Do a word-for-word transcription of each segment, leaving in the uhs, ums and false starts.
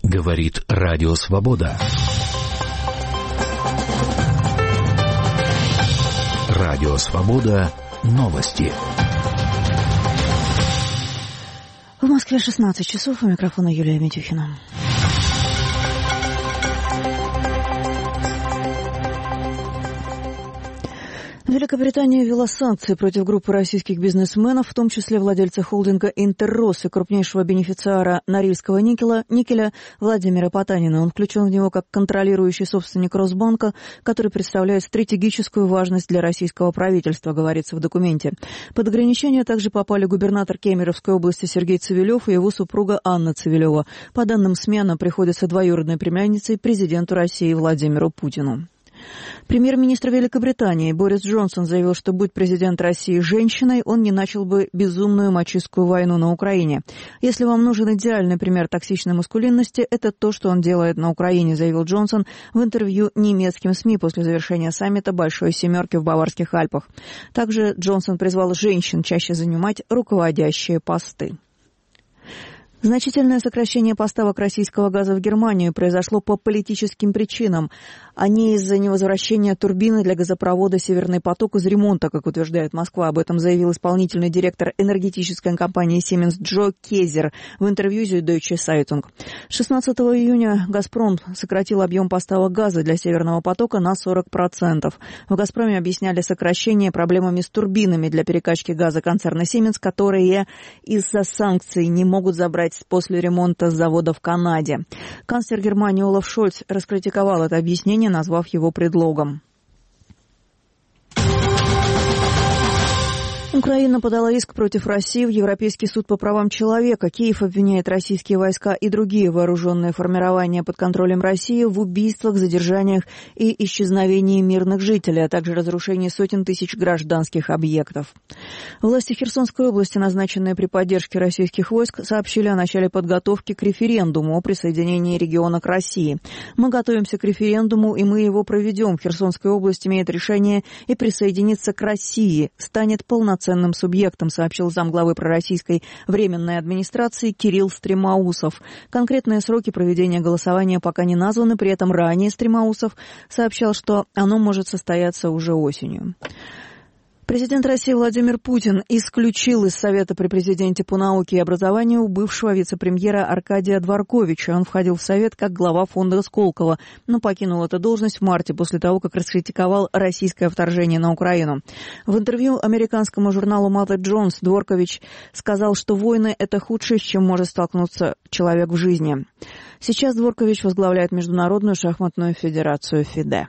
Говорит Радио Свобода. Радио Свобода. Новости. В Москве шестнадцать часов. У микрофона Юлия Митюхина. Великобритания ввела санкции против группы российских бизнесменов, в том числе владельца холдинга «Интеррос» и крупнейшего бенефициара Норильского никеля, никеля Владимира Потанина. Он включен в него как контролирующий собственник Росбанка, который представляет стратегическую важность для российского правительства, говорится в документе. Под ограничения также попали губернатор Кемеровской области Сергей Цивилев и его супруга Анна Цивилева. По данным СМИ, она приходится двоюродной племянницей президенту России Владимиру Путину. Премьер-министр Великобритании Борис Джонсон заявил, что будь президент России женщиной, он не начал бы безумную мачистскую войну на Украине. Если вам нужен идеальный пример токсичной маскулинности, это то, что он делает на Украине, заявил Джонсон в интервью немецким СМИ после завершения саммита Большой Семерки в Баварских Альпах. Также Джонсон призвал женщин чаще занимать руководящие посты. Значительное сокращение поставок российского газа в Германию произошло по политическим причинам, а не из-за невозвращения турбины для газопровода «Северный поток» из ремонта, как утверждает Москва. Об этом заявил исполнительный директор энергетической компании «Сименс» Джо Кезер в интервью Süddeutsche Zeitung. шестнадцатого июня «Газпром» сократил объем поставок газа для «Северного потока» на сорок процентов. В «Газпроме» объясняли сокращение проблемами с турбинами для перекачки газа концерна «Сименс», которые из-за санкций не могут забрать после ремонта завода в Канаде. Канцлер Германии Олаф Шольц раскритиковал это объяснение, назвав его предлогом. Украина подала иск против России в Европейский суд по правам человека. Киев обвиняет российские войска и другие вооруженные формирования под контролем России в убийствах, задержаниях и исчезновении мирных жителей, а также разрушении сотен тысяч гражданских объектов. Власти Херсонской области, назначенные при поддержке российских войск, сообщили о начале подготовки к референдуму о присоединении региона к России. «Мы готовимся к референдуму, и мы его проведем. Херсонская область имеет решение и присоединиться к России, станет полноценным субъектом», сообщил замглавы пророссийской временной администрации Кирилл Стремоусов. Конкретные сроки проведения голосования пока не названы, при этом ранее Стремоусов сообщал, что оно может состояться уже осенью. Президент России Владимир Путин исключил из Совета при президенте по науке и образованию бывшего вице-премьера Аркадия Дворковича. Он входил в Совет как глава фонда Сколково, но покинул эту должность в марте после того, как раскритиковал российское вторжение на Украину. В интервью американскому журналу Mother Jones Дворкович сказал, что войны – это худшее, с чем может столкнуться человек в жизни. Сейчас Дворкович возглавляет Международную шахматную федерацию ФИДЕ.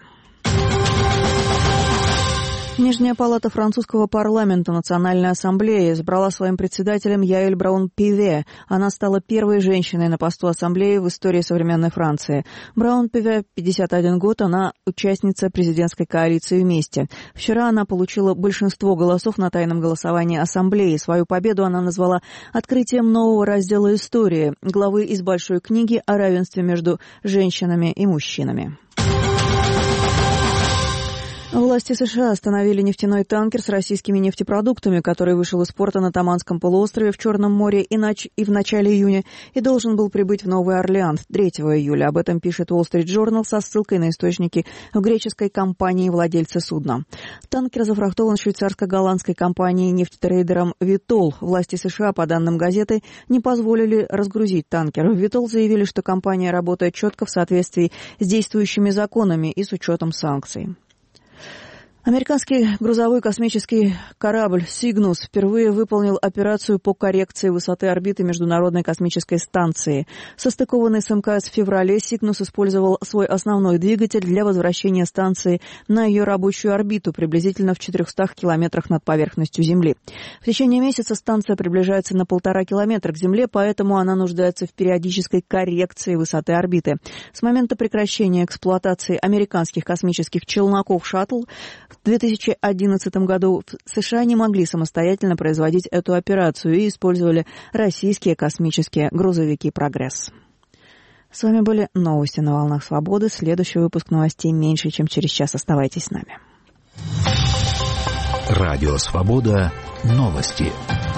Нижняя палата французского парламента Национальной ассамблеи избрала своим председателем Яэль Браун-Пиве. Она стала первой женщиной на посту ассамблеи в истории современной Франции. Браун-Пиве, пятьдесят один год, она участница президентской коалиции «Вместе». Вчера она получила большинство голосов на тайном голосовании ассамблеи. Свою победу она назвала открытием нового раздела истории, главы из большой книги о равенстве между женщинами и мужчинами. Власти США остановили нефтяной танкер с российскими нефтепродуктами, который вышел из порта на Таманском полуострове в Черном море и, нач... и в начале июня и должен был прибыть в Новый Орлеан третьего июля. Об этом пишет Wall Street Journal со ссылкой на источники в греческой компании владельца судна. Танкер зафрахтован швейцарско-голландской компанией нефтетрейдером Vitol. Власти США, по данным газеты, не позволили разгрузить танкер. В Vitol заявили, что компания работает четко в соответствии с действующими законами и с учетом санкций. Американский грузовой космический корабль «Сигнус» впервые выполнил операцию по коррекции высоты орбиты Международной космической станции. Состыкованный с МКС в феврале, «Сигнус» использовал свой основной двигатель для возвращения станции на ее рабочую орбиту, приблизительно в четырехстах километрах над поверхностью Земли. В течение месяца станция приближается на полтора километра к Земле, поэтому она нуждается в периодической коррекции высоты орбиты. С момента прекращения эксплуатации американских космических челноков «Шаттл» в две тысячи одиннадцатом году США не могли самостоятельно производить эту операцию и использовали российские космические грузовики «Прогресс». С вами были новости на волнах свободы. Следующий выпуск новостей меньше, чем через час. Оставайтесь с нами. Радио Свобода. Новости.